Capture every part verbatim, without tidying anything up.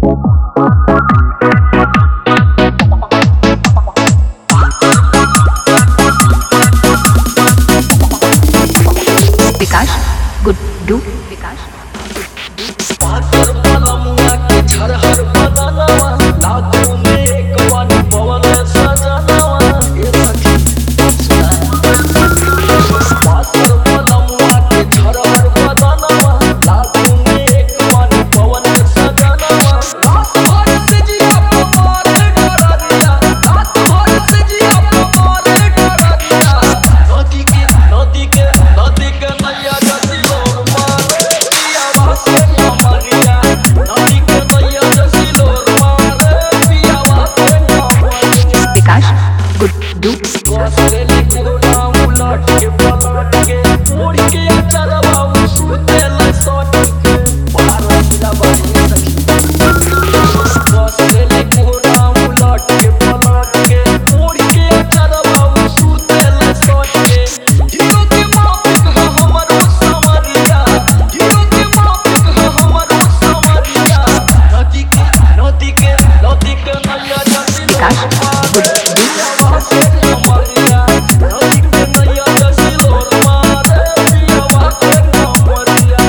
विकास गुड्डू विकास पातर पलमुआ के झरहर बदनवा लाखों में एक वानी पवन सजनवा ये सखी पातर पलमुआ के झरहर बदनवा लाखों में एक वानी पवन सजनवा रात भर से जिया पवार डरा दिया रात भर से जिया पवार डरा दिया नदी के नदी के नदी के नैया जसी लोर मारे पिया वासे कमरिया नदी के नैया जसी लोर मारे पिया वासे कमरिया विकास गुड्डू वासले कोना उलट के पलट के मोड़ के अचरवा सुते ल सट के बारह मिला बानी सखी वासले कोना उलट के पलट के मोड़ के अचरवा सुते ल सट के हीरो के मापिक है हमरो समरिया हीरो के मापिक है हमरो समरिया नदी के नदी के नदी के नैया जसी विकास गुड्डू वासे कमरिया नदी के नैया जसी लोर मारे पिया वासे कमरिया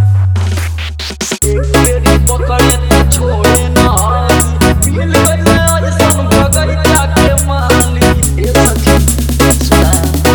एक तेरी पकड़े त छोड़े ना हाली मिल गई आज सन भगैया के माली ए सखी सुना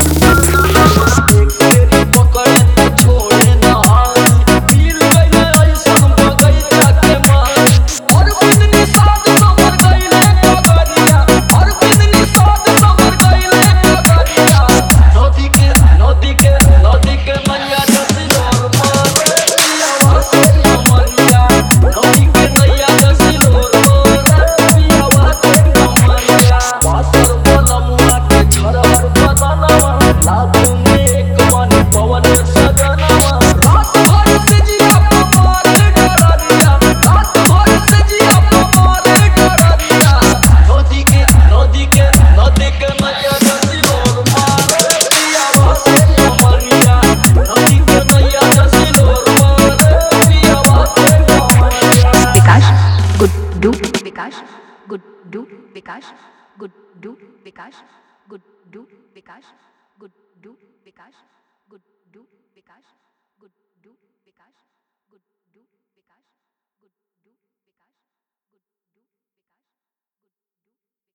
एक तेरी पकड़े त छोड़े ना हाली मिल गई आज सन भगैया के माली और बिंदनी साथ सबर गईले कगरिया और बिंदनी साथ सबर गईले कगरिया नदी के नदी के नदी के नैया जसी लोर मारे पिया वासे कमरिया नदी के नैया जसी लोर मारे पिया वासे कमरिया पातर पलमुआ के झरहर बदनवा लाखों में एक वानी पवन सजनवा रात भर से जिया पवार डरा दिया रात भर से जिया पवार डरा दिया नदी के नदी के नदी के नैया जसी लोर मारे पिया वासे कमरिया नदी के नैया जसी लोर मारे पिया वासे कमरिया विकास गुड्डू विकास गुड्डू विकास गुड्डू विकास गुड्डू विकास गुड्डू विकास गुड्डू विकास गुड्डू विकास गुड्डू